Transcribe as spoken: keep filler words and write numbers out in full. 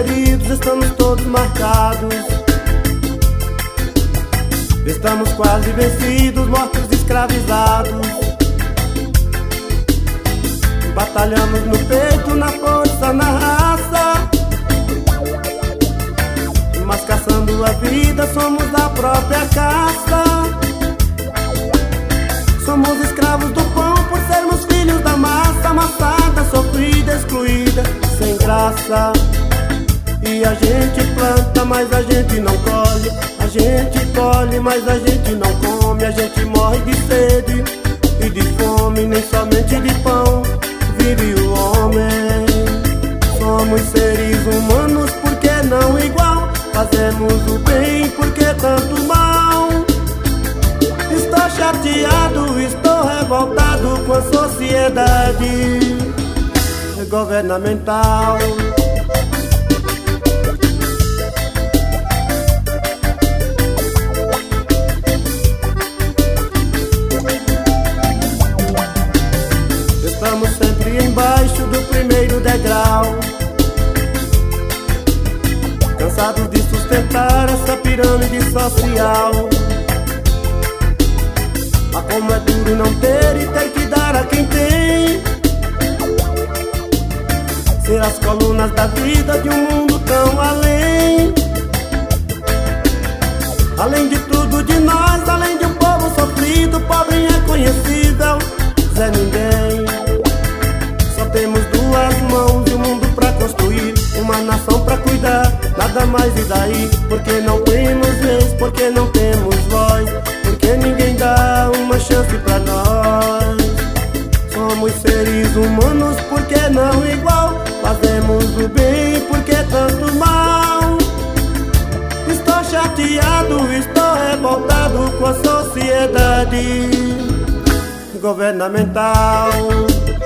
feridos, estamos todos marcados. Estamos quase vencidos, mortos, escravizados. Batalhamos no peito, na força, na raça, mas caçando a vida somos a própria caça. Somos escravos do pão por sermos filhos da massa, amassada, sofrida, excluída, sem graça. E a gente planta, mas a gente não colhe. A gente colhe, mas a gente não come. A gente morre de sede e de fome, nem somente de pão vive o homem. Somos seres humanos, por que não igual? Fazemos o bem, por que tanto mal? Estou chateado, estou revoltado com a sociedade governamental. Estamos sempre embaixo do primeiro degrau, cansados de sustentar essa pirâmide social. Ah, como é duro não ter e ter que dar a quem tem, ser as colunas da vida de um mundo tão além. Além de tudo, de nós, além de um povo sofrido, pobre e irreconhecível, Zé Ninguém. Só temos duas mãos e um mundo pra construir, uma nação pra cuidar, nada mais e daí? Porque não temos vez, porque não temos voz, porque ninguém dá uma chance pra nós. Somos seres humanos, por que não igual? Fazemos o bem, por que tanto mal? Estou chateado, estou revoltado com a sociedade governamental.